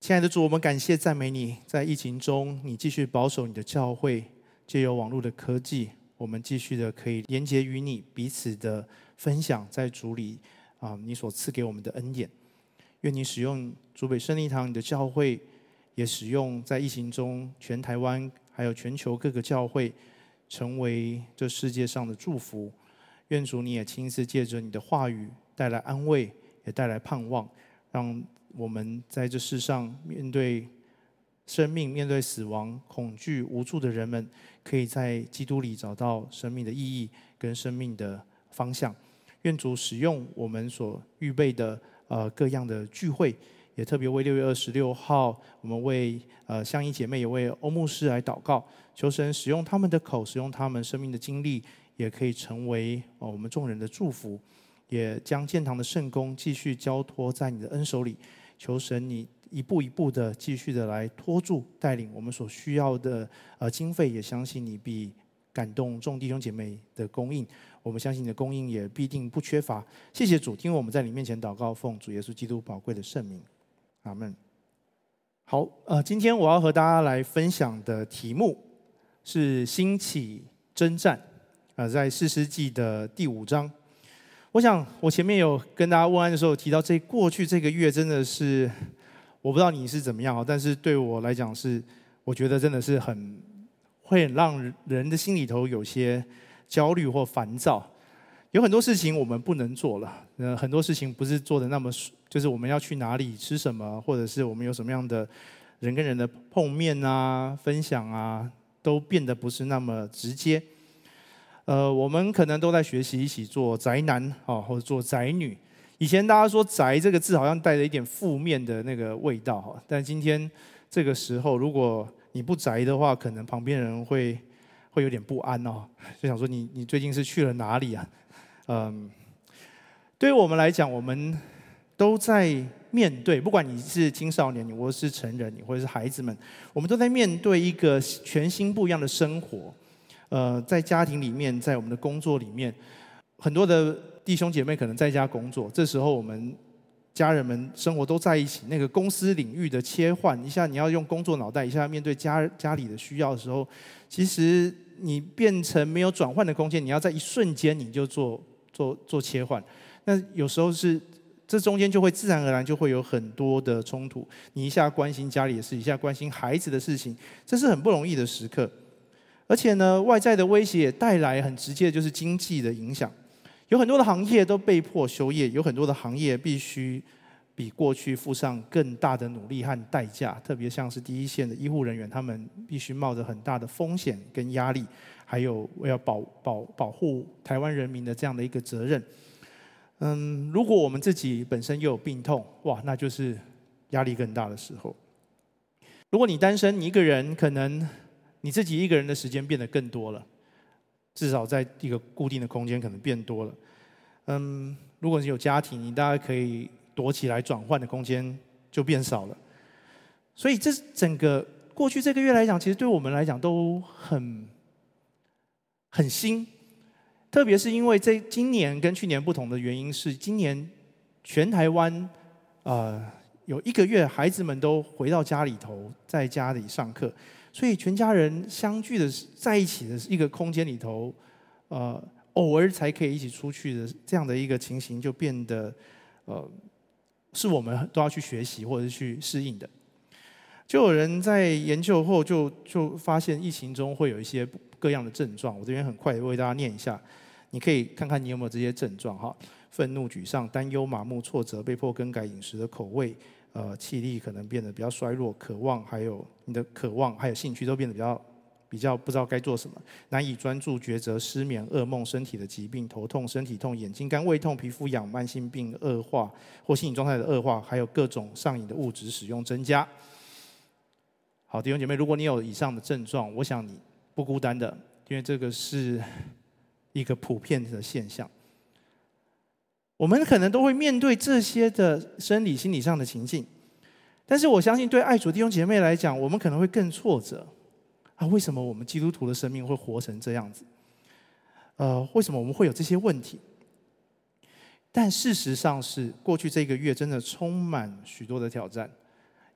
亲爱的主，我们感谢赞美你，在疫情中，你继续保守你的教会，借由网络的科技，我们继续的可以连结于你，彼此的分享在主里你所赐给我们的恩典。愿你使用竹北圣利堂你的教会，也使用在疫情中全台湾还有全球各个教会，成为这世界上的祝福。愿主你也亲自借着你的话语带来安慰，也带来盼望，让我们在这世上面对生命、面对死亡、恐惧、无助的人们，可以在基督里找到生命的意义跟生命的方向。愿主使用我们所预备的各样的聚会，也特别为6月26号，我们为香衣姐妹也为欧牧师来祷告，求神使用他们的口，使用他们生命的经历，也可以成为我们众人的祝福。也将建堂的圣工继续交托在你的恩手里，求神你一步一步的继续的来托住带领我们所需要的经费，也相信你必感动众弟兄姐妹的供应，我们相信你的供应也必定不缺乏。谢谢主，听我们在你面前祷告，奉主耶稣基督宝贵的圣名，阿们。好，今天我要和大家来分享的题目是兴起征战，在士师记的第5章。我想我前面有跟大家问安的时候提到，过去这个月真的是，我不知道你是怎么样，但是对我来讲是，我觉得真的是会很让人的心里头有些焦虑或烦躁。有很多事情我们不能做了，很多事情不是做的那么，就是我们要去哪里吃什么，或者是我们有什么样的人跟人的碰面啊、分享啊，都变得不是那么直接。我们可能都在学习一起做宅男或者做宅女。以前大家说宅这个字好像带着一点负面的那个味道，但今天这个时候，如果你不宅的话，可能旁边人会有点不安就想说你最近是去了哪里啊？对于我们来讲，我们都在面对，不管你是青少年，你或是成人，你或者是孩子们，我们都在面对一个全新不一样的生活。在家庭里面，在我们的工作里面，很多的弟兄姐妹可能在家工作，这时候我们家人们生活都在一起，那个公司领域的切换，一下你要用工作脑袋，一下面对家里的需要的时候，其实你变成没有转换的空间，你要在一瞬间你就做切换，那有时候是这中间就会自然而然就会有很多的冲突，你一下关心家里的事，一下关心孩子的事情，这是很不容易的时刻。而且呢，外在的威胁也带来很直接的就是经济的影响，有很多的行业都被迫休业，有很多的行业必须比过去付上更大的努力和代价，特别像是第一线的医护人员，他们必须冒着很大的风险跟压力，还有要保护台湾人民的这样的一个责任。如果我们自己本身又有病痛，哇，那就是压力更大的时候。如果你单身，你一个人，可能你自己一个人的时间变得更多了，至少在一个固定的空间可能变多了。如果你有家庭，你大概可以躲起来转换的空间就变少了。所以这整个过去这个月来讲，其实对我们来讲都很新，特别是因为今年跟去年不同的原因是，今年全台湾有1个月，孩子们都回到家里头，在家里上课。所以全家人相聚的在一起的一个空间里头，偶尔才可以一起出去的这样的一个情形，就变得是我们都要去学习或者是去适应的。就有人在研究后就发现，疫情中会有一些各样的症状。我这边很快的为大家念一下，你可以看看你有没有这些症状哈：愤怒、沮丧、担忧、麻木、挫折、被迫更改饮食的口味。气力可能变得比较衰弱，渴望还有你的渴望还有兴趣都变得比较不知道该做什么，难以专注、抉择、失眠、噩梦、身体的疾病、头痛、身体痛、眼睛干、胃痛、皮肤痒、慢性病恶化或心理状态的恶化，还有各种上瘾的物质使用增加。好，弟兄姐妹，如果你有以上的症状，我想你不孤单的，因为这个是一个普遍的现象。我们可能都会面对这些的生理、心理上的情境，但是我相信对爱主弟兄姐妹来讲，我们可能会更挫折。为什么我们基督徒的生命会活成这样子？为什么我们会有这些问题？但事实上是，过去这个月真的充满许多的挑战，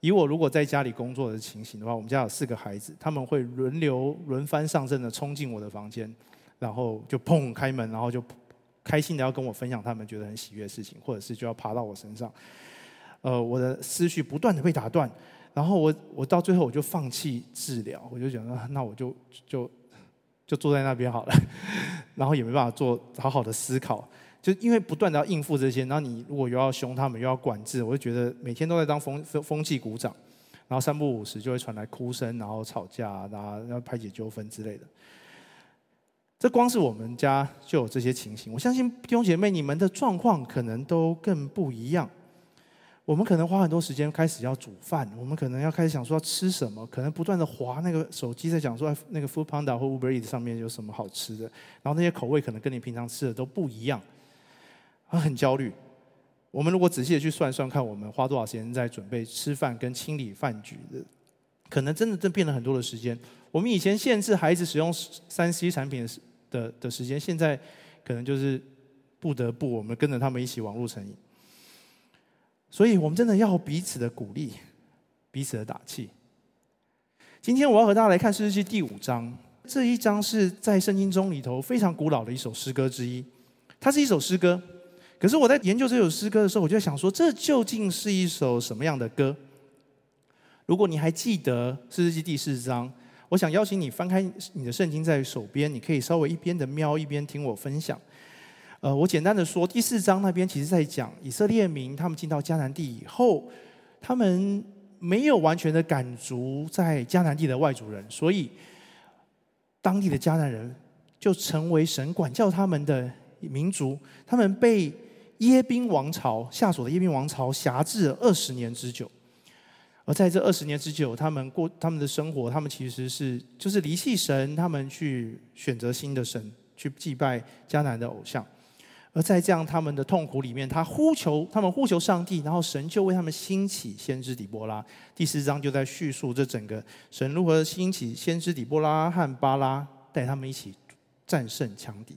以我如果在家里工作的情形的话，我们家有4个孩子，他们会轮番上阵的冲进我的房间，然后就砰开门，然后就开心的要跟我分享他们觉得很喜悦的事情，或者是就要爬到我身上。我的思绪不断的被打断，然后我到最后我就放弃治疗，我就想那我就坐在那边好了，然后也没办法做好好的思考。就因为不断的要应付这些，然后你如果又要凶他们，又要管制，我就觉得每天都在当风纪股长，然后3不5时就会传来哭声，然后吵架，然后要排解纠纷之类的。这光是我们家就有这些情形，我相信弟兄姐妹你们的状况可能都更不一样。我们可能花很多时间开始要煮饭，我们可能要开始想说要吃什么，可能不断的滑那个手机在讲说那个 Food Panda 或 Uber Eats 上面有什么好吃的，然后那些口味可能跟你平常吃的都不一样，很焦虑。我们如果仔细的去算算看，我们花多少时间在准备吃饭跟清理饭局的，可能真的变了很多的时间。我们以前限制孩子使用3C 产品的时间，现在可能就是不得不我们跟着他们一起网络成瘾。所以我们真的要彼此的鼓励，彼此的打气。今天我要和大家来看士师记第5章，这一章是在圣经中里头非常古老的一首诗歌之一。它是一首诗歌，可是我在研究这首诗歌的时候，我就在想说，这究竟是一首什么样的歌？如果你还记得士师记第4章，我想邀请你翻开你的圣经在手边，你可以稍微一边的瞄一边听我分享。我简单的说，第4章那边其实在讲以色列民他们进到迦南地以后，他们没有完全的赶逐在迦南地的外族人，所以当地的迦南人就成为神管教他们的民族，他们被耶宾王朝下属的耶宾王朝辖制了20年之久。而在这20年之久，他们过他们的生活，他们其实就是离弃神，他们去选择新的神，去祭拜迦南的偶像。而在这样他们的痛苦里面，他们呼求上帝，然后神就为他们兴起先知底波拉。第4章就在叙述这整个神如何兴起先知底波拉和巴拉，带他们一起战胜强敌。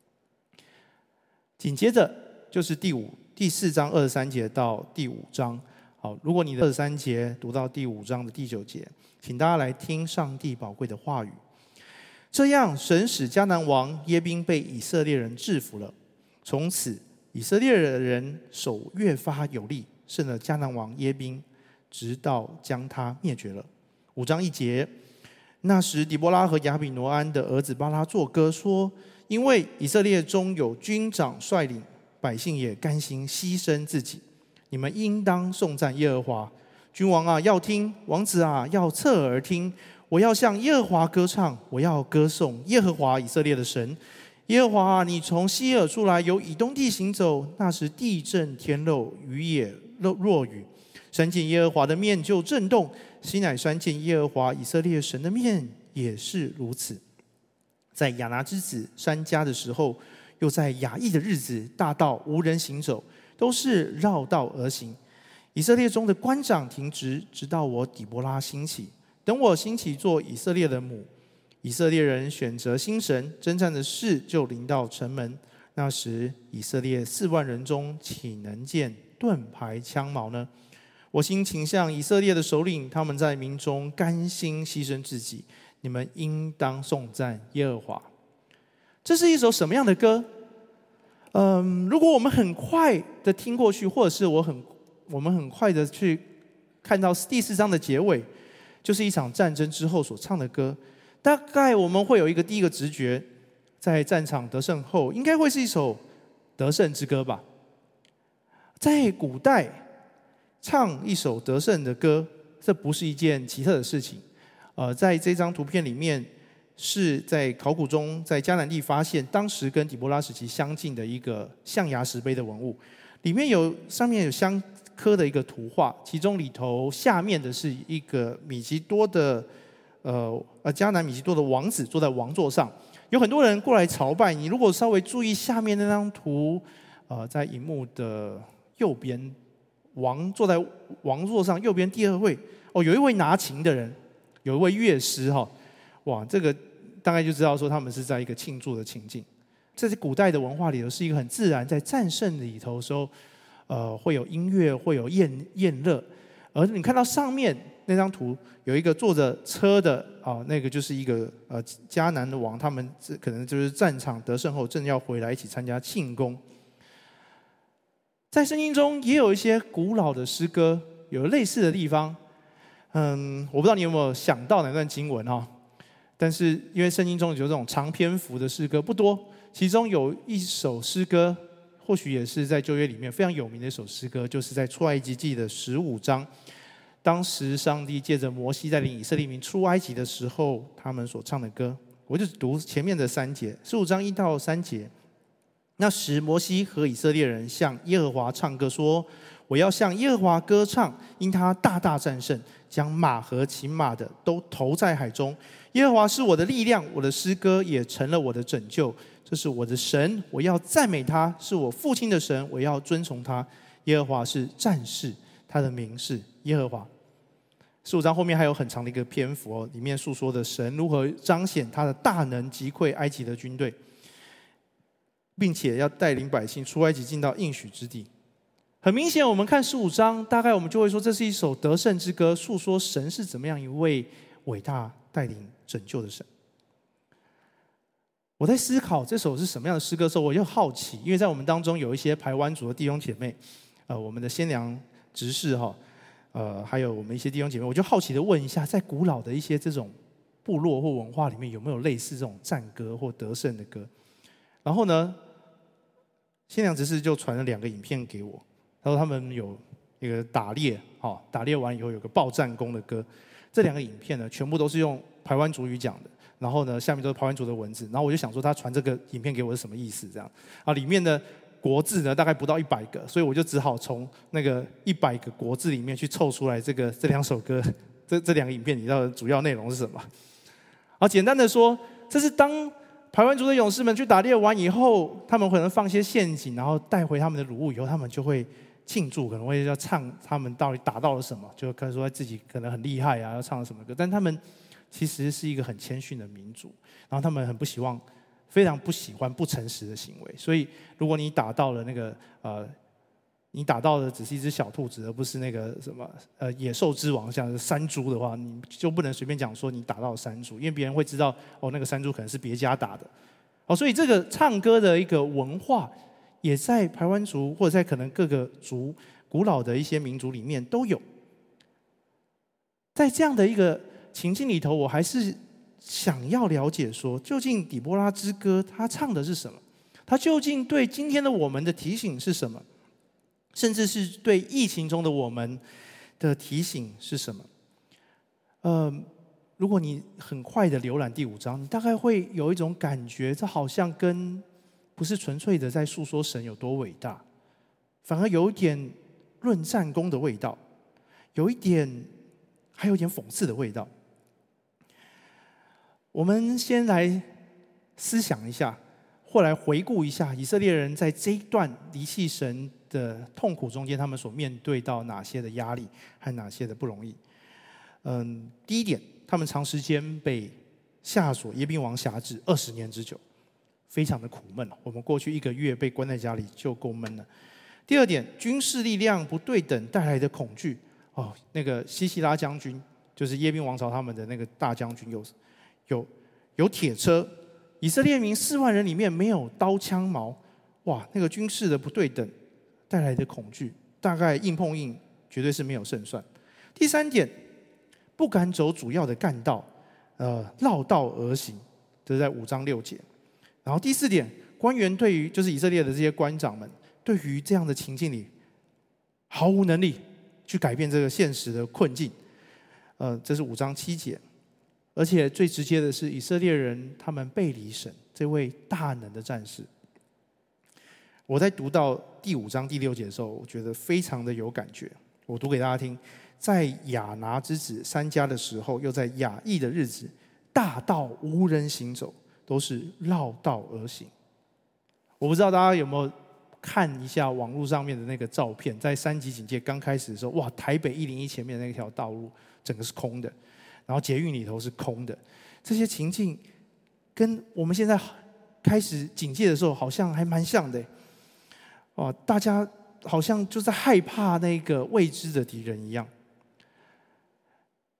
紧接着就是第4章23节到第5章。好，如果你的23节读到第5章的第9节，请大家来听上帝宝贵的话语。这样，神使迦南王耶宾被以色列人制服了。从此，以色列人手越发有力，胜了迦南王耶宾，直到将他灭绝了。5章1节，那时底波拉和亚比挪安的儿子巴拉作歌说：因为以色列中有军长率领，百姓也甘心牺牲自己，你们应当颂赞耶和华。君王啊，要听；王子啊，要侧耳听。我要向耶和华歌唱，我要歌颂耶和华以色列的神。耶和华啊，你从西珥出来，由以东地行走。那时地震天漏，雨也若雨。山见耶和华的面就震动，西乃山见耶和华以色列神的面也是如此。在亚拿之子珊迦的时候，又在雅亿的日子，大道无人行走，都是绕道而行。以色列中的官长停职，直到我底波拉兴起。等我兴起做以色列的母。以色列人选择新神，征战的事就临到城门。那时以色列4万人中，岂能见盾牌枪矛呢？我心倾向以色列的首领，他们在民中甘心牺牲自己。你们应当颂赞耶和华。这是一首什么样的歌？如果我们很快的听过去，或者是我们很快的去看到第4章的结尾，就是一场战争之后所唱的歌。大概我们会有第一个直觉，在战场得胜后，应该会是一首得胜之歌吧。在古代唱一首得胜的歌，这不是一件奇特的事情。在这张图片里面，是在考古中在迦南地发现当时跟底波拉时期相近的一个象牙石碑的文物，上面有相刻的一个图画，其中里头下面的是一个米吉多的迦南米吉多的王子坐在王座上，有很多人过来朝拜。你如果稍微注意下面那张图，在荧幕的右边，王坐在王座上右边第2位，有一位拿琴的人，有一位乐师哈，哇，这个大概就知道说他们是在一个庆祝的情境。这是古代的文化里头是一个很自然，在战胜里头的时候，会有音乐，会有宴乐。 而你看到上面那张图有一个坐着车的那个就是一个迦南的王，他们可能就是战场得胜后正要回来一起参加庆功。在圣经中也有一些古老的诗歌有类似的地方。我不知道你有没有想到哪段经文但是因为圣经中有这种长篇幅的诗歌不多，其中有一首诗歌或许也是在旧约里面非常有名的一首诗歌，就是在出埃及记的15章，当时上帝借着摩西带领以色列民出埃及的时候，他们所唱的歌。我就读前面的3节，15章1到3节。那时摩西和以色列人向耶和华唱歌说，我要向耶和华歌唱，因他大大战胜，将马和骑马的都投在海中。耶和华是我的力量，我的诗歌也成了我的拯救。这是我的神，我要赞美他；是我父亲的神，我要尊崇他。耶和华是战士，他的名是耶和华。15章后面还有很长的一个篇幅里面诉说的神如何彰显他的大能，击溃埃及的军队，并且要带领百姓出埃及进到应许之地。很明显，我们看15章，大概我们就会说这是一首得胜之歌，诉说神是怎么样一位伟大带领拯救的神。我在思考这首是什么样的诗歌的时候，我就好奇，因为在我们当中有一些排湾族的弟兄姐妹，我们的先良执事还有我们一些弟兄姐妹，我就好奇的问一下，在古老的一些这种部落或文化里面，有没有类似这种战歌或得胜的歌？然后呢，先良执事就传了2个影片给我。他说他们有一个打猎，打猎完以后有个报战功的歌。这2个影片呢，全部都是用排湾族语讲的，然后呢，下面都是排湾族的文字。然后我就想说，他传这个影片给我是什么意思？这样里面的国字呢，大概不到100个，所以我就只好从那个100个国字里面去凑出来这2首歌，这2个影片里的主要内容是什么？简单的说，这是当排湾族的勇士们去打猎完以后，他们可能放些陷阱，然后带回他们的掳物以后，他们就会庆祝，可能会要唱他们到底打到了什么，就可能说自己可能很厉害要唱什么歌。但他们其实是一个很谦逊的民族，然后他们非常不喜欢不诚实的行为。所以如果你打到了你打到的只是一只小兔子，而不是那个什么野兽之王，像是山猪的话，你就不能随便讲说你打到了山猪，因为别人会知道那个山猪可能是别家打的。所以这个唱歌的一个文化，也在排湾族或者在可能各个族古老的一些民族里面都有。在这样的一个情境里头，我还是想要了解说，究竟底波拉之歌它唱的是什么？它究竟对今天的我们的提醒是什么？甚至是对疫情中的我们的提醒是什么？如果你很快的浏览第5章，你大概会有一种感觉，这好像跟不是纯粹的在诉说神有多伟大，反而有一点论战功的味道，还有一点讽刺的味道。我们先来思想一下，或来回顾一下以色列人在这一段离弃神的痛苦中间，他们所面对到哪些的压力和哪些的不容易。第一点，他们长时间被夏所耶宾王辖制20年之久，非常的苦闷。我们过去1个月被关在家里就够闷了。第二点，军事力量不对等带来的恐惧。那个西西拉将军，就是耶宾王朝他们的那个大将军，有铁车，以色列民4万人里面没有刀枪矛，哇，那个军事的不对等带来的恐惧，大概硬碰硬绝对是没有胜算。第三点，不敢走主要的干道，绕道而行，这是在5章6节。然后第4点，官员对于就是以色列的这些官长们，对于这样的情境里毫无能力去改变这个现实的困境。这是5章7节。而且最直接的是，以色列人他们背离神这位大能的战士。我在读到第5章第6节的时候，我觉得非常的有感觉。我读给大家听：在亚拿之子珊迦的时候，又在亚裔的日子，大道无人行走，都是绕道而行。我不知道大家有没有看一下网络上面的那个照片，在3级警戒刚开始的时候，哇，台北101前面的那条道路整个是空的，然后捷运里头是空的。这些情境跟我们现在开始警戒的时候好像还蛮像的。大家好像就在害怕那个未知的敌人一样。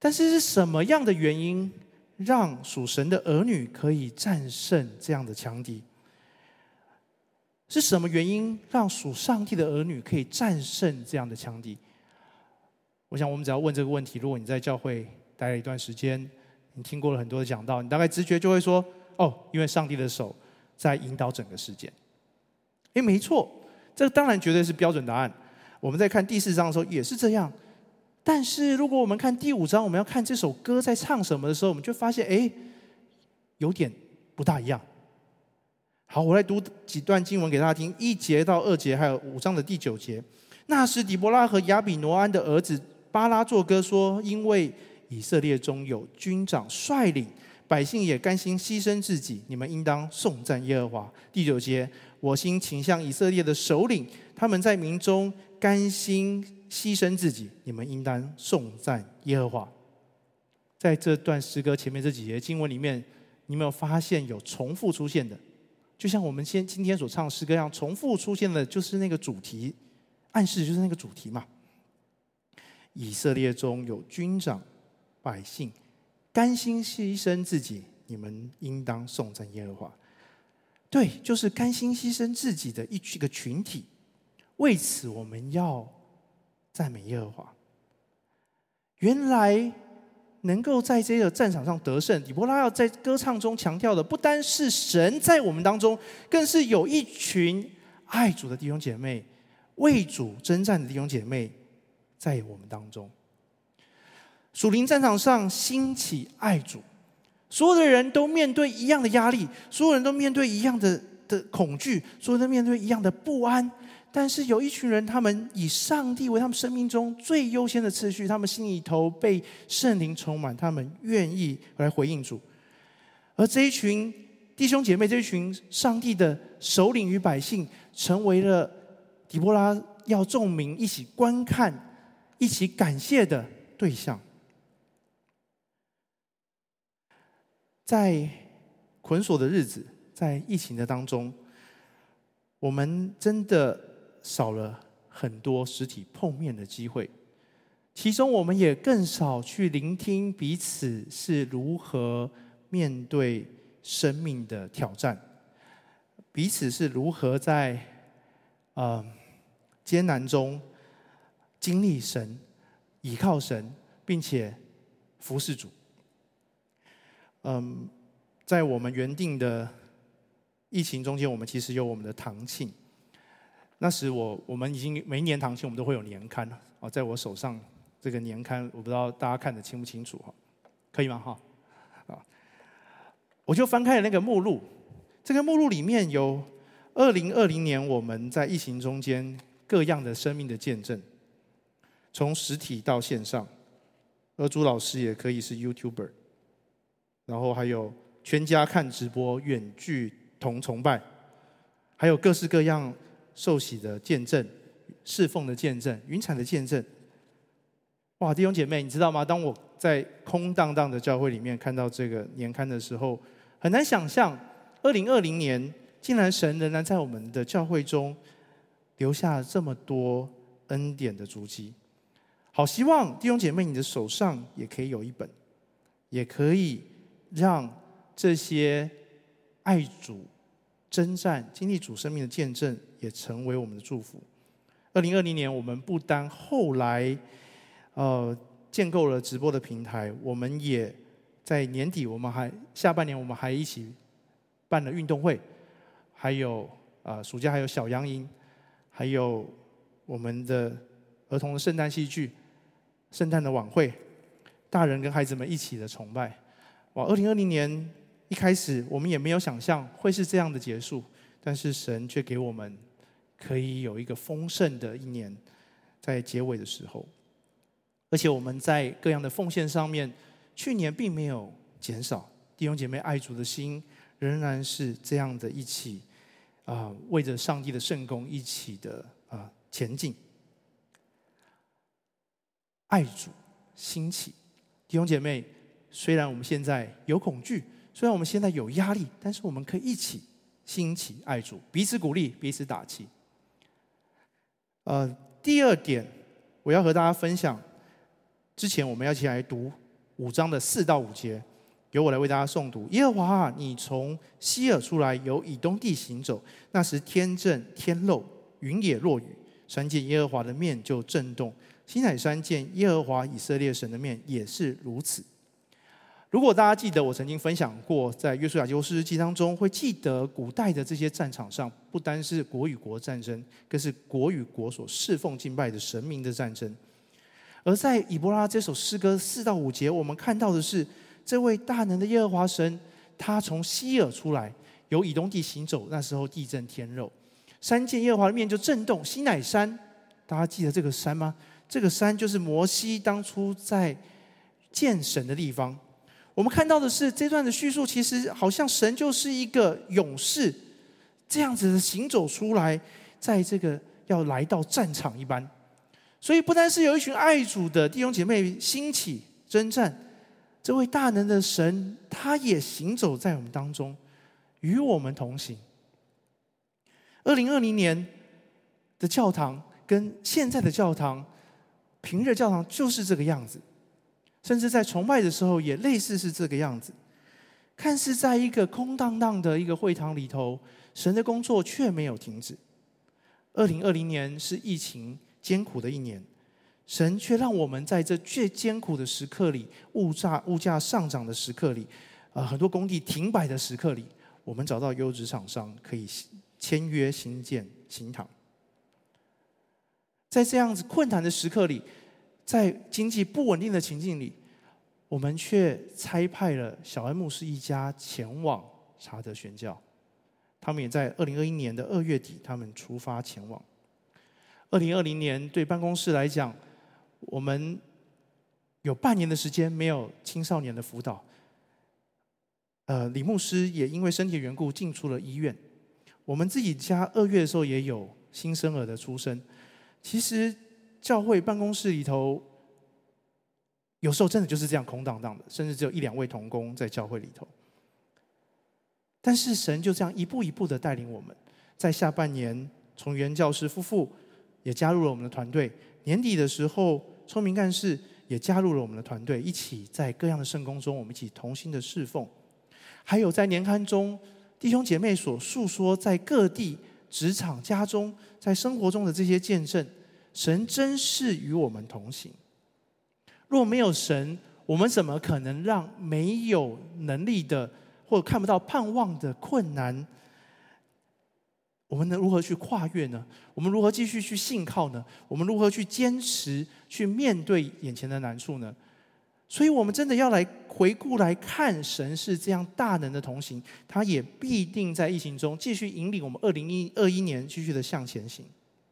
但是是什么样的原因让属神的儿女可以战胜这样的强敌？是什么原因让属上帝的儿女可以战胜这样的强敌？我想我们只要问这个问题，如果你在教会待了一段时间，你听过了很多的讲道，你大概直觉就会说，因为上帝的手在引导整个事件。没错，这当然绝对是标准答案。我们在看第4章的时候也是这样。但是如果我们看第5章，我们要看这首歌在唱什么的时候，我们就发现，有点不大一样。好，我来读几段经文给大家听，1节到2节，还有5章的第9节。那时底波拉和亚比挪安的儿子巴拉作歌说：因为以色列中有军长率领，百姓也甘心牺牲自己，你们应当颂赞耶和华。第9节，我心倾向以色列的首领，他们在民中甘心牺牲自己，你们应当颂赞耶和华。在这段诗歌前面这几节经文里面，你有没有发现有重复出现的？就像我们今天所唱的诗歌一样，重复出现的就是那个主题，暗示就是那个主题嘛。以色列中有军长，百姓甘心牺牲自己，你们应当颂赞耶和华。对，就是甘心牺牲自己的一个群体。为此，我们要赞美耶和华。原来能够在这个战场上得胜，底波拉要在歌唱中强调的，不单是神在我们当中，更是有一群爱主的弟兄姐妹，为主征战的弟兄姐妹在我们当中。属灵战场上兴起爱主，所有的人都面对一样的压力，所有人都面对一样的恐惧，所有人都面对一样的不安。但是有一群人，他们以上帝为他们生命中最优先的次序，他们心里头被圣灵充满，他们愿意来回应主。而这一群弟兄姐妹，这一群上帝的首领与百姓，成为了底波拉要众民一起观看、一起感谢的对象。在捆锁的日子，在疫情的当中，我们真的少了很多实体碰面的机会，其中我们也更少去聆听彼此是如何面对生命的挑战，彼此是如何在艰难中经历神、倚靠神，并且服侍主。在我们原定的疫情中间，我们其实有我们的堂庆。那时我们已经每一年堂庆我们都会有年刊在我手上这个年刊，我不知道大家看得清不清楚可以吗我就翻开了那个目录，这个目录里面有2020年我们在疫情中间各样的生命的见证，从实体到线上，而朱老师也可以是 YouTuber， 然后还有全家看直播、远距同崇拜，还有各式各样受洗的见证、侍奉的见证、云彩的见证。哇，弟兄姐妹，你知道吗？当我在空荡荡的教会里面看到这个年刊的时候，很难想象2020年竟然神仍然在我们的教会中留下这么多恩典的足迹。好希望弟兄姐妹你的手上也可以有一本，也可以让这些爱主、征战、经历主生命的见证也成为我们的祝福。2020年我们不单后来建构了直播的平台，我们也在年底，下半年我们还一起办了运动会，还有暑假还有小羊营，还有我们的儿童的圣诞戏剧、圣诞的晚会，大人跟孩子们一起的崇拜。哇，2020年一开始我们也没有想象会是这样的结束，但是神却给我们可以有一个丰盛的一年，在结尾的时候。而且我们在各样的奉献上面，去年并没有减少，弟兄姐妹爱主的心仍然是这样的一起为着上帝的圣工一起的前进。爱主兴起，弟兄姐妹，虽然我们现在有恐惧，虽然我们现在有压力，但是我们可以一起兴起爱主，彼此鼓励，彼此打气。第二点，我要和大家分享。之前我们要一起来读 5章的4到5节，由我来为大家诵读。耶和华啊，你从西珥出来，由以东地行走，那时天正天漏，云也落雨，山见耶和华的面就震动，西乃山见耶和华以色列神的面也是如此。如果大家记得我曾经分享过，在约书亚记或士师记当中，会记得古代的这些战场上，不单是国与国战争，更是国与国所侍奉敬拜的神明的战争。而在以伯拉这首诗歌4到5节，我们看到的是这位大能的耶和华神，他从西珥出来，由以东地行走，那时候地震天漏，山见耶和华的面就震动，西乃山，大家记得这个山吗？这个山就是摩西当初在见神的地方。我们看到的是这段的叙述，其实好像神就是一个勇士，这样子的行走出来，在这个要来到战场一般。所以不单是有一群爱主的弟兄姐妹兴起征战，这位大能的神，他也行走在我们当中，与我们同行。2020年的教堂跟现在的教堂，平日教堂就是这个样子。甚至在崇拜的时候也类似是这个样子，看似在一个空荡荡的一个会堂里头，神的工作却没有停止。2020年是疫情艰苦的一年，神却让我们在这最艰苦的时刻里，物价上涨的时刻里，很多工地停摆的时刻里，我们找到优质厂商可以签约新建新堂。在这样子困难的时刻里，在经济不稳定的情境里，我们却差派了小恩牧师一家前往查德宣教。他们也在2021年的2月底，他们出发前往。2020年对办公室来讲，我们有半年的时间没有青少年的辅导。李牧师也因为身体的缘故进出了医院。我们自己家2月的时候也有新生儿的出生。其实教会办公室里头，有时候真的就是这样空荡荡的，甚至只有1-2位同工在教会里头。但是神就这样一步一步的带领我们，在下半年，从原教师夫妇也加入了我们的团队。年底的时候，聪明干事也加入了我们的团队，一起在各样的圣工中，我们一起同心的侍奉。还有在年刊中，弟兄姐妹所述说在各地职场、家中、在生活中的这些见证，神真是与我们同行。若没有神，我们怎么可能让没有能力的或者看不到盼望的困难，我们能如何去跨越呢？我们如何继续去信靠呢？我们如何去坚持去面对眼前的难处呢？所以我们真的要来回顾来看，神是这样大能的同行，他也必定在疫情中继续引领我们2021年继续的向前行。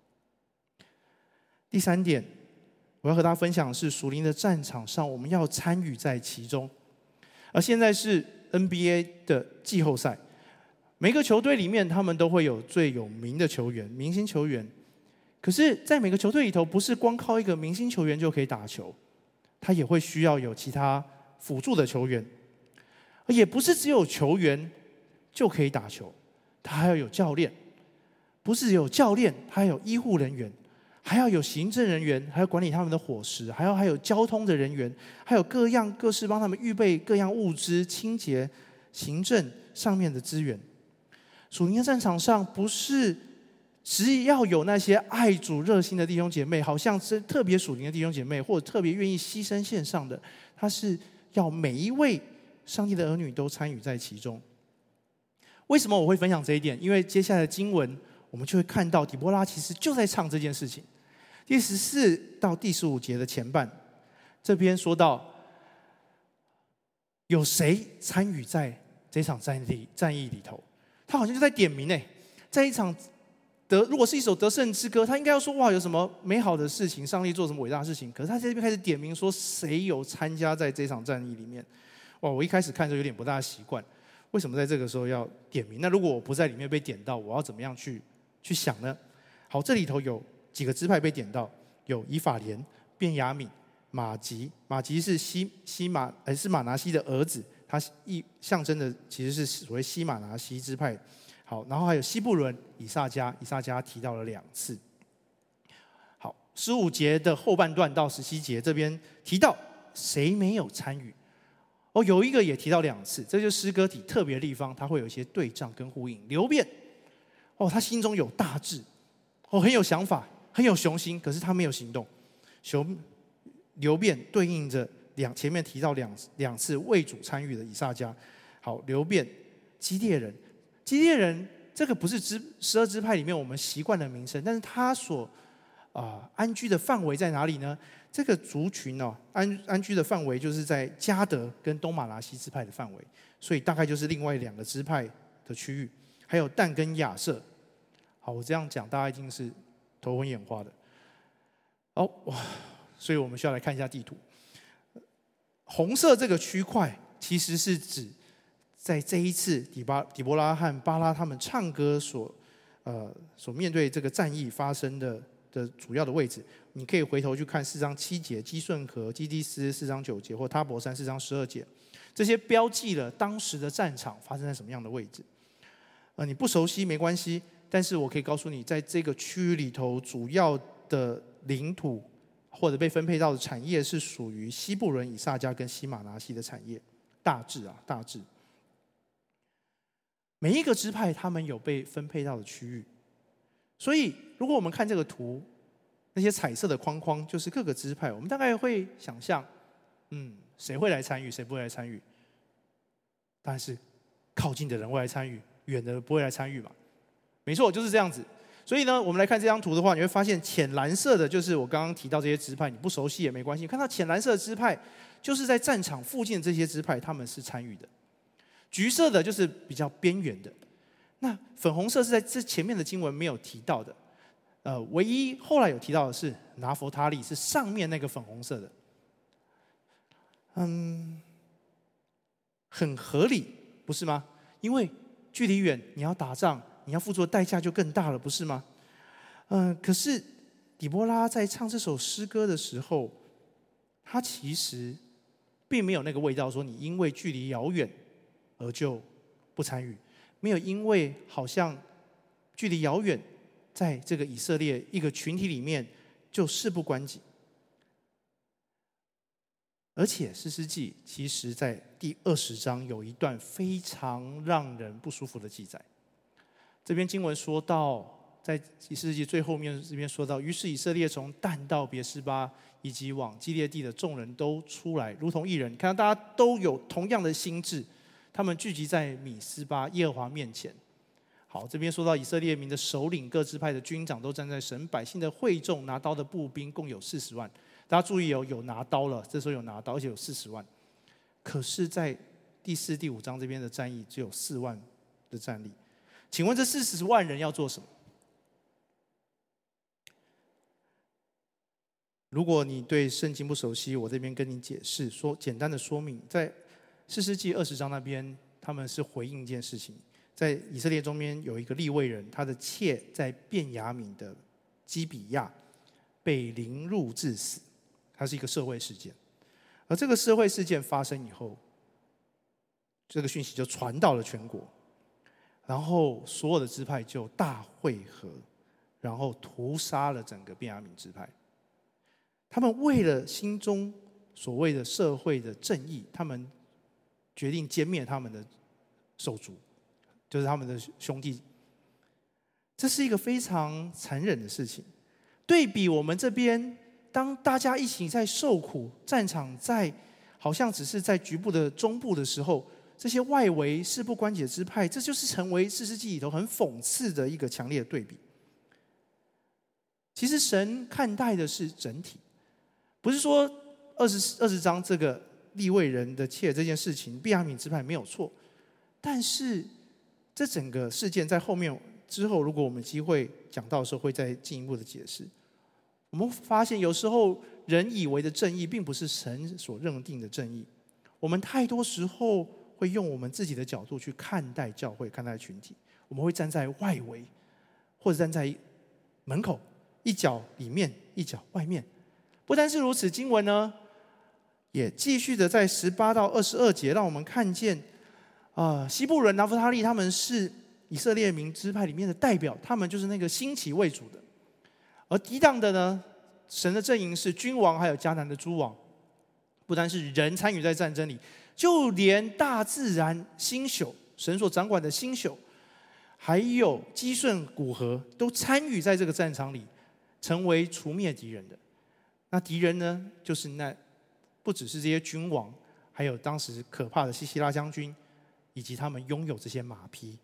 第3点，我要和大家分享的是属灵的战场上，我们要参与在其中。而现在是 NBA 的季后赛，每个球队里面他们都会有最有名的球员、明星球员。可是，在每个球队里头，不是光靠一个明星球员就可以打球，他也会需要有其他辅助的球员，而也不是只有球员就可以打球，他还要有教练，不是只有教练，他还有医护人员。还要有行政人员，还要管理他们的伙食，还有交通的人员，还有各样各式帮他们预备各样物资、清洁、行政上面的资源。属灵的战场上，不是只要有那些爱主热心的弟兄姐妹，好像是特别属灵的弟兄姐妹，或者特别愿意牺牲献上的，他是要每一位上帝的儿女都参与在其中。为什么我会分享这一点？因为接下来的经文，我们就会看到底波拉其实就在唱这件事情。第14到第15节的前半，这边说到有谁参与在这场战役里头？他好像就在点名在一场如果是一首得胜之歌，他应该要说哇有什么美好的事情，上帝做什么伟大的事情。可是他在这边开始点名说谁有参加在这场战役里面。哇，我一开始看就有点不大习惯，为什么在这个时候要点名？那如果我不在里面被点到，我要怎么样去想呢？好，这里头有几个支派被点到，有以法莲、便雅悯、马吉。马吉是是马拿西的儿子，他象征的其实是所谓西马拿西支派。好，然后还有西布伦、以萨迦提到了2次。好，15节的后半段到17节这边提到谁没有参与？有一个也提到2次，这就是诗歌体特别的地方，它会有一些对仗跟呼应。流便，他心中有大志，很有想法，很有雄心，可是他没有行动。流便对应着前面提到两次为主参与的以萨迦。好，流便，基列人这个不是12支派里面我们习惯的名称，但是他所安居的范围在哪里呢？这个族群安居的范围就是在迦得跟东马拿西支派的范围，所以大概就是另外2个支派的区域，还有但跟亚设。好，我这样讲大家一定是头昏眼花的。所以我们需要来看一下地图。红色这个区块其实是指在这一次底波拉和巴拉他们唱歌所面对这个战役发生的主要的位置。你可以回头去看4章7节基顺河、基低斯4章9节，或他伯山4章12节，这些标记了当时的战场发生在什么样的位置。你不熟悉没关系，但是我可以告诉你，在这个区域里头，主要的领土或者被分配到的产业是属于西布伦、以萨迦跟西马拿西的产业，大致。每一个支派他们有被分配到的区域，所以如果我们看这个图，那些彩色的框框就是各个支派，我们大概会想象，谁会来参与，谁不会来参与？当然是靠近的人会来参与，远的不会来参与嘛。没错，就是这样子。所以呢，我们来看这张图的话，你会发现浅蓝色的就是我刚刚提到这些支派，你不熟悉也没关系。看到浅蓝色的支派，就是在战场附近的这些支派，他们是参与的。橘色的就是比较边缘的，那粉红色是在这前面的经文没有提到的。唯一后来有提到的是拿弗他利，是上面那个粉红色的。很合理，不是吗？因为距离远，你要打仗，你要付出的代价就更大了，不是吗？可是底波拉在唱这首诗歌的时候，他其实并没有那个味道，说你因为距离遥远而就不参与，没有因为好像距离遥远，在这个以色列一个群体里面就事不关己。而且士师记其实在第20章有一段非常让人不舒服的记载。这边经文说到，在士师记最后面这边说到，于是以色列从但到别是巴以及往基列地的众人都出来，如同一人。看到大家都有同样的心志，他们聚集在米斯巴耶和华面前。好，这边说到以色列民的首领、各支派的军长都站在神百姓的会众，拿刀的步兵共有40万。大家注意有拿刀了，这时候有拿刀，而且有40万。可是，在第4、第5章这边的战役只有4万的战力。请问这40万人要做什么？如果你对圣经不熟悉，我这边跟你解释，简单的说明，在士师记20章那边，他们是回应一件事情。在以色列中间有一个利未人，他的妾在便雅悯的基比亚被凌辱致死，它是一个社会事件。而这个社会事件发生以后，这个讯息就传到了全国，然后所有的支派就大会合，然后屠杀了整个便雅悯支派。他们为了心中所谓的社会的正义，他们决定歼灭他们的手足，就是他们的兄弟。这是一个非常残忍的事情。对比我们这边，当大家一起在受苦，战场好像只是在局部的中部的时候，这些外围事不关己的支派，这就是成为士师记里头很讽刺的一个强烈的对比。其实神看待的是整体，不是说20章这个利未人的妾这件事情，便雅悯支派没有错，但是这整个事件在后面之后，如果我们机会讲到的时候，会再进一步的解释。我们发现有时候人以为的正义，并不是神所认定的正义。我们太多时候会用我们自己的角度去看待教会、看待群体。我们会站在外围，或者站在门口，一脚里面，一脚外面。不单是如此，经文呢也继续的在18到22节，让我们看见西布伦、拿弗他利他们是以色列民支派里面的代表，他们就是那个兴起为主的。而抵挡的呢，神的阵营是君王还有迦南的诸王。 不单是人参与在战争里，就连大自然星宿，神所掌管的星宿，还有基顺古河，都参与在这个战场里，成为除灭敌人的。那敌人呢，就是不只是这些君王，还有当时可怕的西西拉将军，以及他们拥有这些马匹。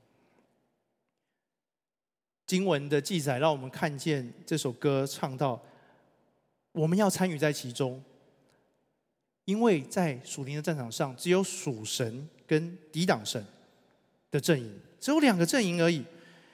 经文的记载让我们看见这首歌唱到，我们要参与在其中，因为在属灵的战场上，只有属神跟抵挡神的阵营，只有2个阵营而已。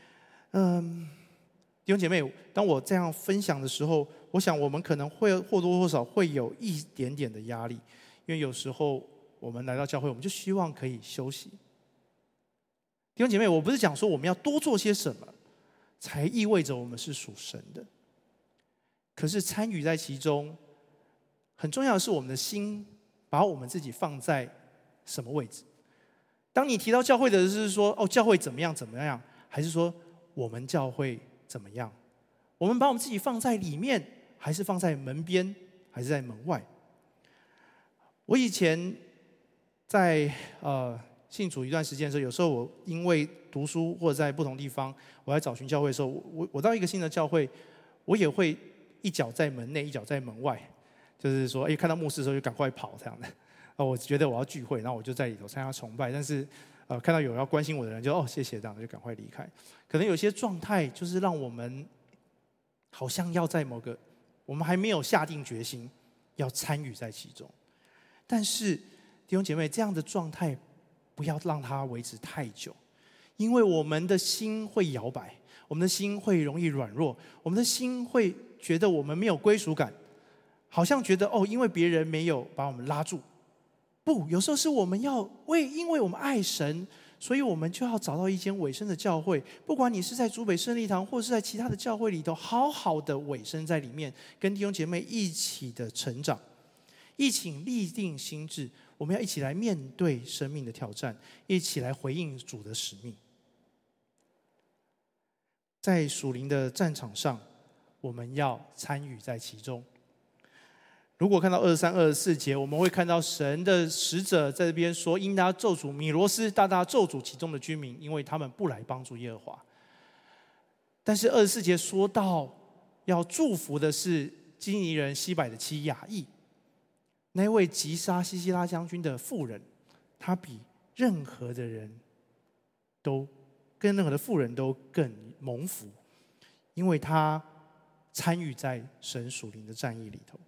弟兄姐妹，当我这样分享的时候，我想我们可能会或多或少会有一点点的压力，因为有时候我们来到教会，我们就希望可以休息。弟兄姐妹，我不是讲说我们要多做些什么，才意味着我们是属神的。可是参与在其中，很重要的是我们的心，把我们自己放在什么位置？当你提到教会的是说，教会怎么样怎么样，还是说我们教会怎么样？我们把我们自己放在里面，还是放在门边，还是在门外？我以前在信主一段时间的时候，有时候我因为读书或者在不同地方，我在找寻教会的时候，我到一个新的教会，我也会一脚在门内，一脚在门外，就是说，看到牧师的时候就赶快跑这样的。我觉得我要聚会，然后我就在里头参加崇拜，但是看到有人要关心我的人，就谢谢这样，就赶快离开。可能有些状态就是让我们好像要在某个我们还没有下定决心要参与在其中，但是弟兄姐妹，这样的状态不要让它维持太久，因为我们的心会摇摆，我们的心会容易软弱，我们的心会觉得我们没有归属感，好像觉得因为别人没有把我们拉住。不，有时候是我们因为我们爱神，所以我们就要找到一间委身的教会。不管你是在竹北圣利堂，或是在其他的教会里头，好好的委身在里面，跟弟兄姐妹一起的成长，一起立定心志，我们要一起来面对生命的挑战，一起来回应主的使命。在属灵的战场上，我们要参与在其中。如果看到23、24节，我们会看到神的使者在这边说：“因他咒诅米罗斯，大大咒诅其中的居民，因为他们不来帮助耶和华。”但是24节说到要祝福的是基尼人西百的妻雅亿，那位击杀西西拉将军的妇人，她比任何的妇人都更蒙福，因为她参与在神属灵的战役里头。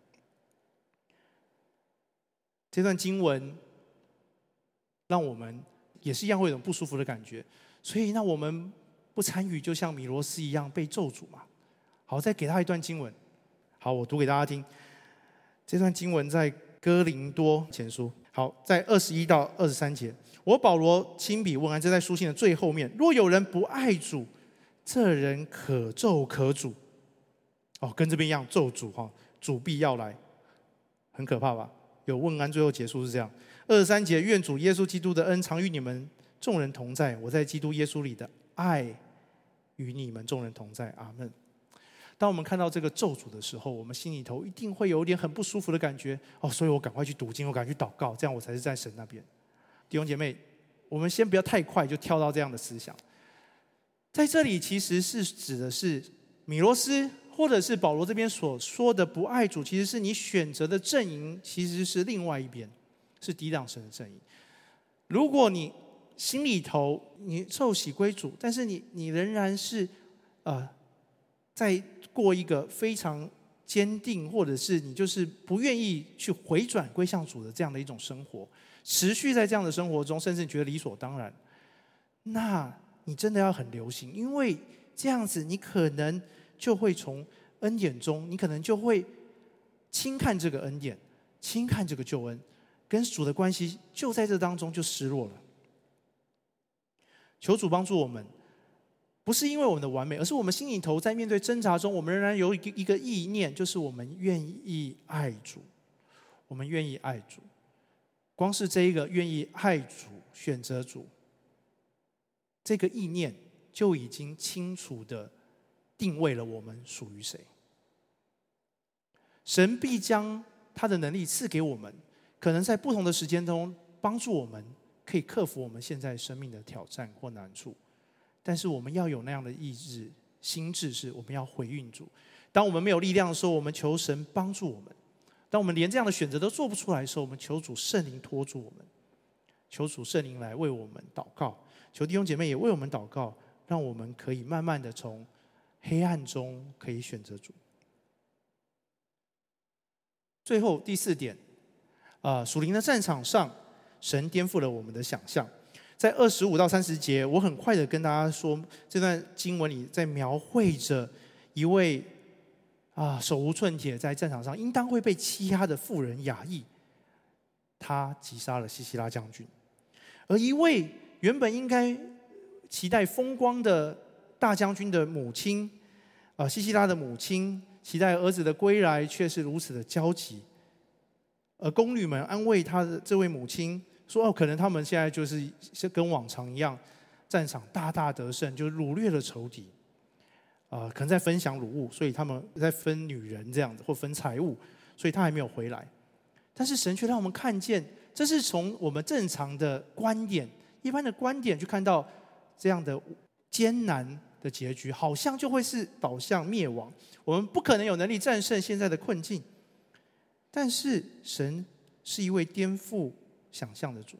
这段经文让我们也是一样会有种不舒服的感觉，所以那我们不参与，就像米罗斯一样被咒诅嘛。好，再给他一段经文。好，我读给大家听。这段经文在哥林多前书。好，在21到23节，我保罗亲笔问安，这在书信的最后面。若有人不爱主，这人可咒可诅。跟这边一样，咒诅主必要来，很可怕吧？有问安，最后结束是这样。23节，愿主耶稣基督的恩常与你们众人同在，我在基督耶稣里的爱与你们众人同在，阿们。当我们看到这个咒诅的时候，我们心里头一定会有一点很不舒服的感觉。所以我赶快去读经，我赶快去祷告，这样我才是在神那边。弟兄姐妹，我们先不要太快就跳到这样的思想。在这里其实是指的是米罗斯，或者是保罗这边所说的不爱主，其实是你选择的阵营其实是另外一边，是抵挡神的阵营。如果你心里头你受洗归主，但是你仍然是在过一个非常坚定，或者是你就是不愿意去回转归向主的这样的一种生活，持续在这样的生活中，甚至觉得理所当然，那你真的要很留心，因为这样子你可能就会从恩典中，你可能就会轻看这个恩典，轻看这个救恩，跟主的关系就在这当中就失落了。求主帮助我们，不是因为我们的完美，而是我们心里头在面对挣扎中，我们仍然有一个意念，就是我们愿意爱主，我们愿意爱主。光是这一个愿意爱主、选择主，这个意念就已经清楚的定位了我们属于谁。神必将他的能力赐给我们， 可能在不同的时间中帮助我们，可以克服我们现在生命的挑战或难处。但是我们要有那样的意志、心智，是我们要回应主。当我们没有力量的时候，我们求神帮助我们；当我们连这样的选择都做不出来的时候，我们求主圣灵托住我们，求主圣灵来为我们祷告，求弟兄姐妹也为我们祷告，让我们可以慢慢的从黑暗中可以选择主。最后第4点，属灵的战场上，神颠覆了我们的想象。在25到30节，我很快的跟大家说，这段经文里在描绘着一位手无寸铁，在战场上应当会被欺压的妇人雅亿，他击杀了西西拉将军；而一位原本应该期待风光的大将军的母亲，西西拉的母亲，期待儿子的归来，却是如此的焦急。而宫女们安慰他的这位母亲说：“可能他们现在就是跟往常一样，战场大大得胜，就掳掠了仇敌。可能在分享掳物，所以他们在分女人这样子，或分财物，所以他还没有回来。但是神却让我们看见，这是从我们正常的观点、一般的观点去看到这样的艰难的结局，好像就会是导向灭亡。我们不可能有能力战胜现在的困境。但是神是一位颠覆想象的主。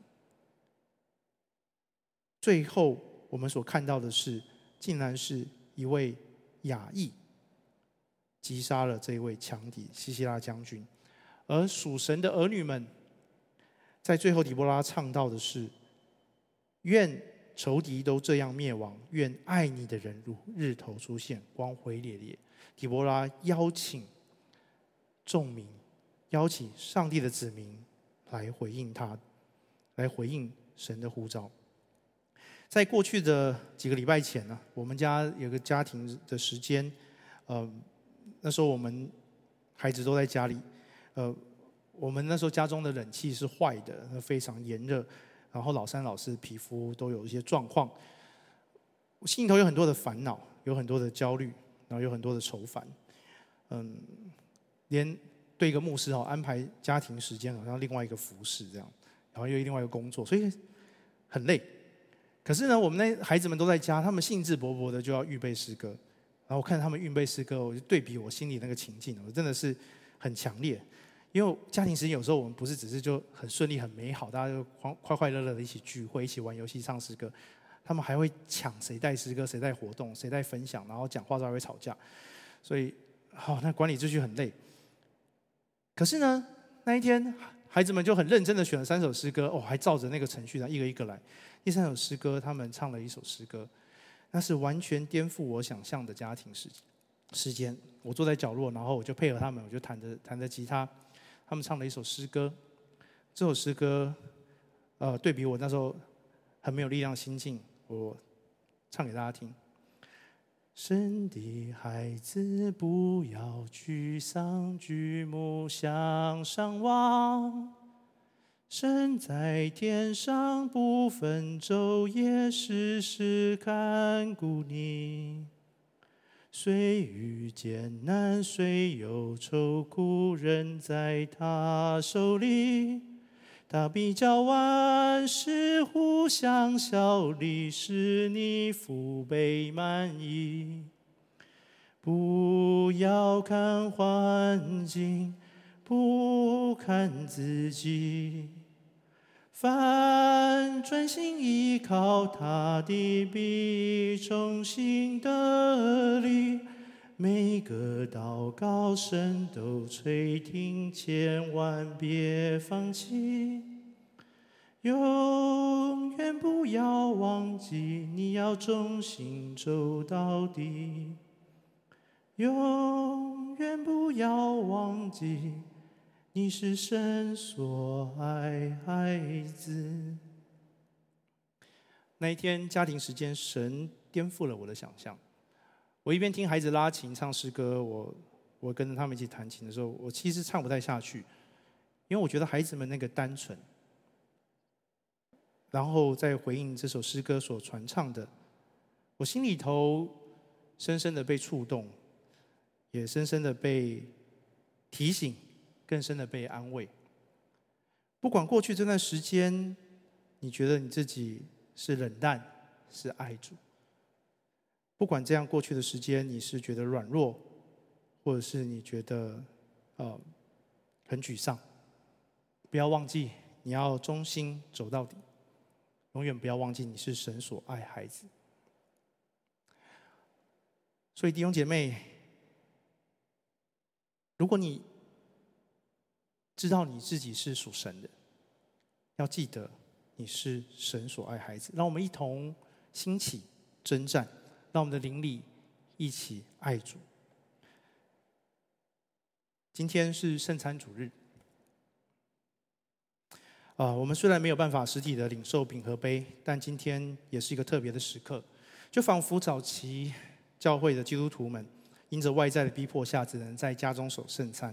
最后我们所看到的是，竟然是一位雅亿击杀了这一位强敌西西拉将军。而属神的儿女们，在最后底波拉唱到的是：愿仇敌都这样灭亡，愿爱你的人如日头出现，光辉烈烈。底波拉邀请众民，邀请上帝的子民来回应他，来回应神的呼召。在过去的几个礼拜前呢，我们家有个家庭的时间，那时候我们孩子都在家里，我们那时候家中的冷气是坏的，非常炎热，然后老三老四皮肤都有一些状况，我心里头有很多的烦恼，有很多的焦虑，然后有很多的愁烦，连对一个牧师安排家庭时间好像另外一个服侍这样，然后又另外一个工作，所以很累。可是呢，我们那孩子们都在家，他们兴致勃勃的就要预备诗歌，然后我看他们预备诗歌，我就对比我心里那个情境，我真的是很强烈。因为家庭时间有时候我们不是只是就很顺利很美好，大家就快快乐乐的一起聚会，一起玩游戏唱诗歌，他们还会抢谁带诗歌，谁带活动，谁带分享，然后讲话都还会吵架，所以那管理秩序很累。可是呢，那一天孩子们就很认真的选了3首诗歌，还照着那个程序一个一个来。第3首诗歌，他们唱了一首诗歌，那是完全颠覆我想象的家庭时间。我坐在角落，然后我就配合他们，我就弹着吉他，他们唱了一首诗歌。这首诗歌，对比我那时候很没有力量的心境，我唱给大家听。神的孩子，不要沮丧，举目向上望。神在天上不分昼夜，时时看顾你。虽遇艰难，虽有愁苦，人在他手里。他必叫万事互相效力，使你福杯满溢。不要看环境，不看自己，凡专心依靠他的，必重新得力。每个祷告神都垂听，千万别放弃。永远不要忘记，你要忠心走到底。永远不要忘记，你是神所爱孩子。那一天家庭时间，神颠覆了我的想象。我一边听孩子拉琴唱诗歌，我跟着他们一起弹琴的时候，我其实唱不太下去，因为我觉得孩子们那个单纯，然后再回应这首诗歌所传唱的，我心里头深深的被触动，也深深的被提醒，更深的被安慰。 不管过去这段时间，你觉得你自己是冷淡，是爱主；不管这样过去的时间，你是觉得软弱，或者是你觉得很沮丧，不要忘记，你要忠心走到底，永远不要忘记你是神所爱孩子。所以弟兄姐妹，如果你知道你自己是属神的，要记得你是神所爱孩子。让我们一同兴起征战，让我们的灵里一起爱主。今天是圣餐主日，我们虽然没有办法实体的领受饼和杯，但今天也是一个特别的时刻，就仿佛早期教会的基督徒们因着外在的逼迫下，只能在家中守圣餐。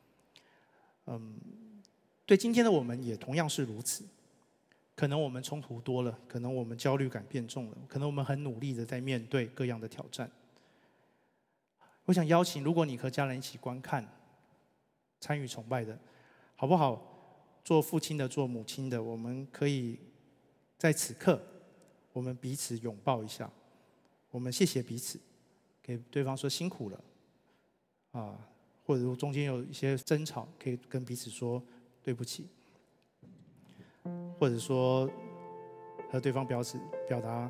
对今天的我们也同样是如此。可能我们冲突多了，可能我们焦虑感变重了，可能我们很努力的在面对各样的挑战。我想邀请，如果你和家人一起观看、参与崇拜的，好不好？做父亲的、做母亲的，我们可以在此刻，我们彼此拥抱一下，我们谢谢彼此，给对方说辛苦了，或者中间有一些争吵，可以跟彼此说对不起，或者说和对方表达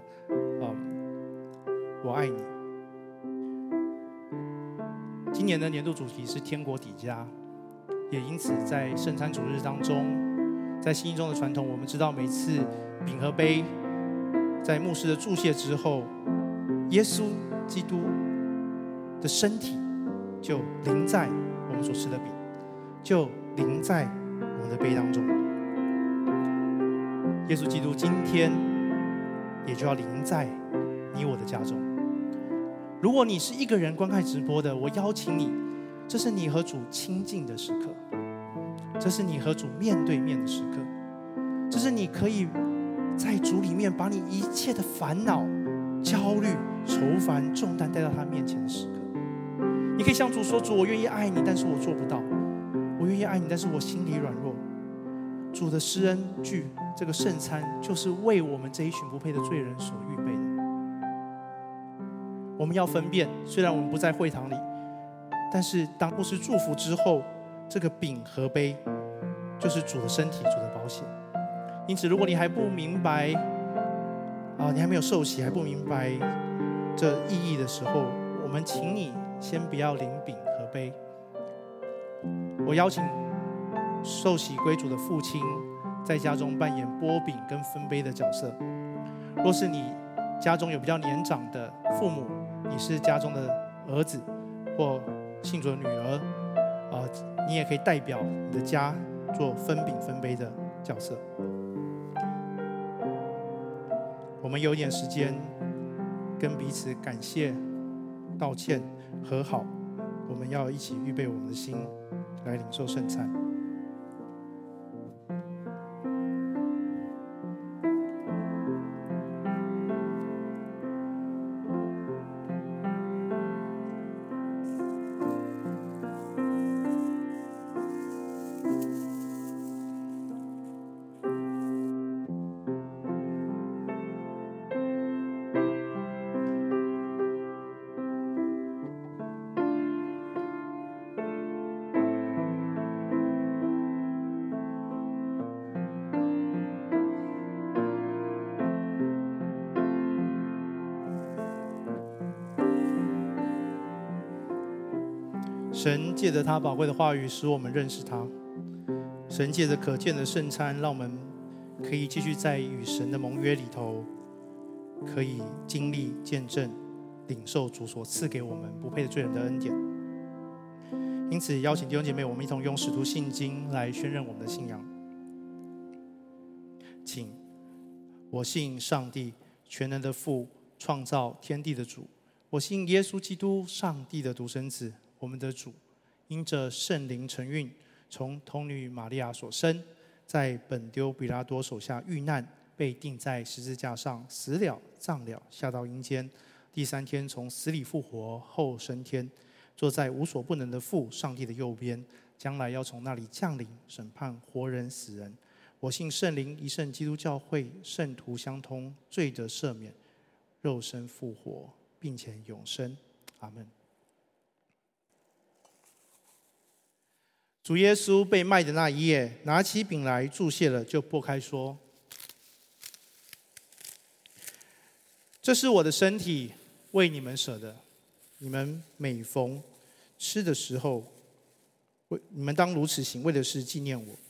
我爱你。今年的年度主题是天国底家，也因此在圣餐主日当中，在信义中的传统，我们知道每次饼和杯在牧师的祝谢之后，耶稣基督的身体就临在我们所吃的饼，就临在我们的杯当中。耶稣基督今天也就要临在你我的家中。如果你是一个人观看直播的，我邀请你，这是你和主亲近的时刻，这是你和主面对面的时刻，这是你可以在主里面把你一切的烦恼、焦虑、愁烦、重担带到他面前的时刻。你可以向主说：主，我愿意爱你，但是我做不到；我愿意爱你，但是我心里软弱。主的施恩剧，这个圣餐，就是为我们这一群不配的罪人所预备的。我们要分辨，虽然我们不在会堂里，但是当牧师祝福之后，这个饼和杯就是主的身体、主的宝血。因此，如果你还不明白你还没有受洗，还不明白这意义的时候，我们请你先不要领饼和杯。我邀请受洗归主的父亲在家中扮演拨饼跟分杯的角色。若是你家中有比较年长的父母，你是家中的儿子或信主的女儿，你也可以代表你的家做分饼分杯的角色。我们有点时间跟彼此感谢、道歉、和好，我们要一起预备我们的心来领受圣餐。神借着他宝贵的话语使我们认识他，神借着可见的圣餐让我们可以继续在与神的盟约里头，可以经历见证领受主所赐给我们不配的罪人的恩典。因此邀请弟兄姐妹，我们一同用使徒信经来宣认我们的信仰。请。我信上帝全能的父，创造天地的主。我信耶稣基督，上帝的独生子，我们的主，因着圣灵承运，从童女玛利亚所生，在本丢比拉多手下遇难，被钉在十字架上，死了，葬了，下到阴间，第三天从死里复活，后升天，坐在无所不能的父上帝的右边，将来要从那里降临，审判活人死人。 我信圣灵，一圣基督教会，圣徒相通，罪得赦免，肉身复活，并且永生。阿们。主耶稣被卖的那一夜，拿起饼来祝谢了，就擘开说：“这是我的身体，为你们舍的。你们每逢吃的时候，你们当如此行，为的是纪念我。”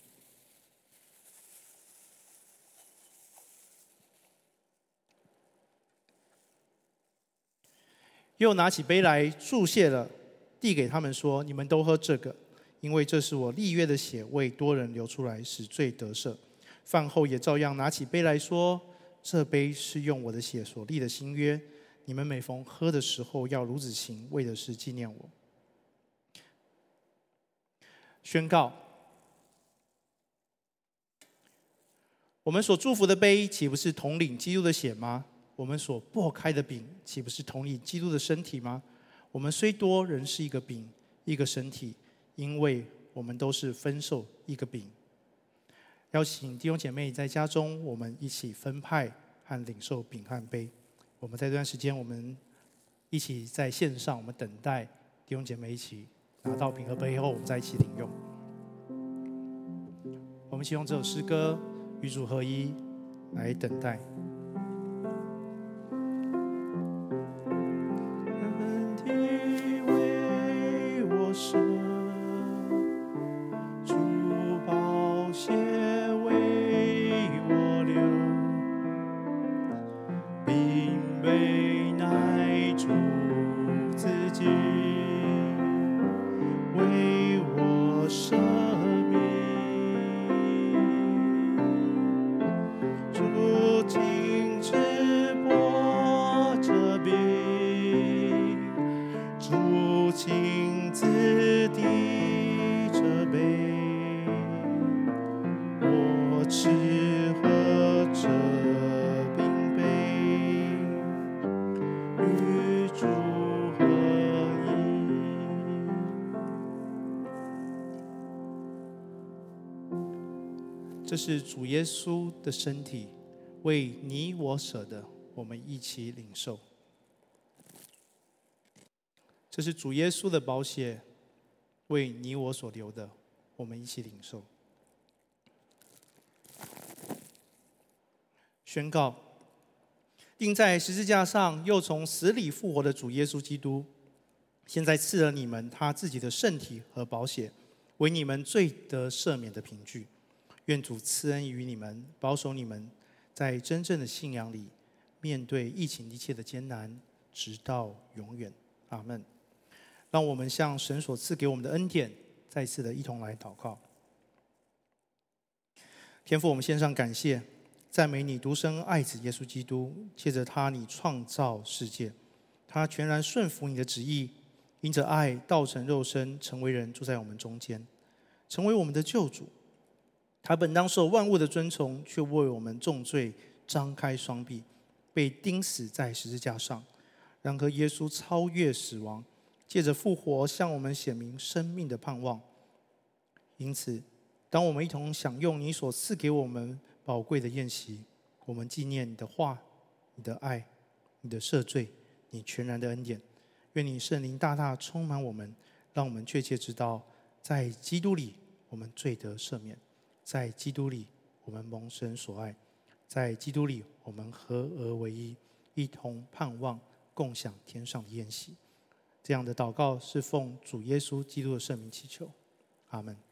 又拿起杯来祝谢了，递给他们说：“你们都喝这个，因为这是我立约的血，为多人流出来，使罪得赦。”饭后也照样拿起杯来说：“这杯是用我的血所立的新约，你们每逢喝的时候，要如此行，为的是纪念我。”宣告：我们所祝福的杯，岂不是统领基督的血吗？我们所擘开的饼，岂不是统领基督的身体吗？我们虽多，仍是一个饼，一个身体，因为我们都是分受一个饼。邀请弟兄姐妹在家中，我们一起分派和领受饼和杯。我们在这段时间，我们一起在线上，我们等待弟兄姐妹一起拿到饼和杯后，我们再一起领用。我们一起用这首诗歌与主合一来等待。舍主宝血为我流，并被乃主自己为我舍命。主亲自擘这饼，主亲自递这杯，我吃喝这饼杯，与主合一。这是主耶稣的身体，为你我舍的，我们一起领受。这是主耶稣的宝血，为你我所流的，我们一起领受。宣告：钉在十字架上又从死里复活的主耶稣基督，现在赐了你们他自己的圣体和宝血，为你们罪得赦免的凭据。愿主赐恩于你们，保守你们在真正的信仰里，面对疫情一切的艰难，直到永远。阿们。让我们向神所赐给我们的恩典，再次的一同来祷告。天父，我们献上感谢，赞美你独生爱子耶稣基督，借着他你创造世界，他全然顺服你的旨意，因着爱道成肉身，成为人，住在我们中间，成为我们的救主。他本当受万物的尊崇，却为我们重罪张开双臂，被钉死在十字架上。然而耶稣超越死亡，借着复活向我们显明生命的盼望。因此，当我们一同享用你所赐给我们宝贵的宴席，我们纪念你的话、你的爱、你的赦罪、你全然的恩典。愿你圣灵大大充满我们，让我们确切知道，在基督里我们罪得赦免，在基督里我们蒙神所爱，在基督里我们合而为一，一同盼望共享天上的宴席。这样的祷告是奉主耶稣基督的圣名祈求，阿们。